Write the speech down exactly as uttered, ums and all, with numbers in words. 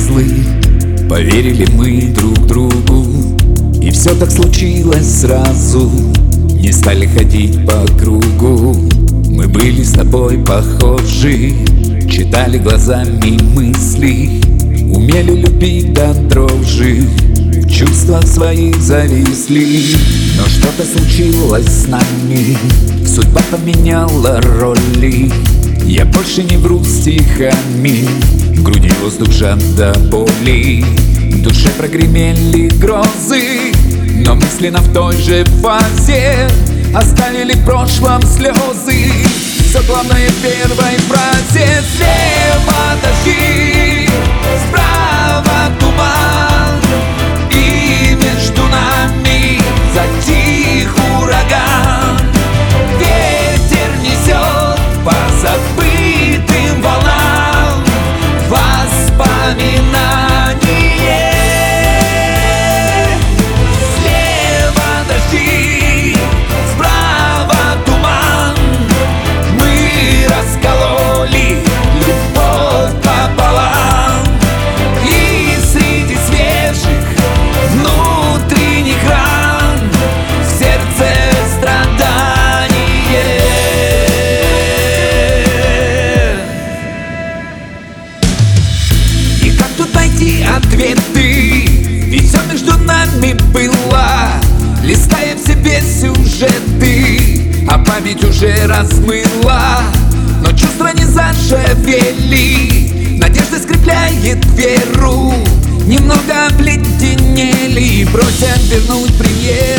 промерзлы, поверили мы друг другу, и все так случилось сразу. Не стали ходить по кругу. Мы были с тобой похожи, читали глазами мысли, умели любить до дрожи, в чувствах своих зависли. Но что-то случилось с нами, судьба поменяла роли. Я больше не вру стихами, в груди воздух жат до боли. В душе прогремели грозы, но мысленно в той же фазе оставили в прошлом слезы. Все главное в первой фразе. Слева дожди, справа туман, и между нами затих ураган. Ветер несет по забытым волнам воспоминания. Ответы, ведь все между нами было. Листая в себе сюжеты, а память уже размыла. Но чувства не заживели, надежда скрепляет веру. Немного обледенели, просят вернуть премьеру.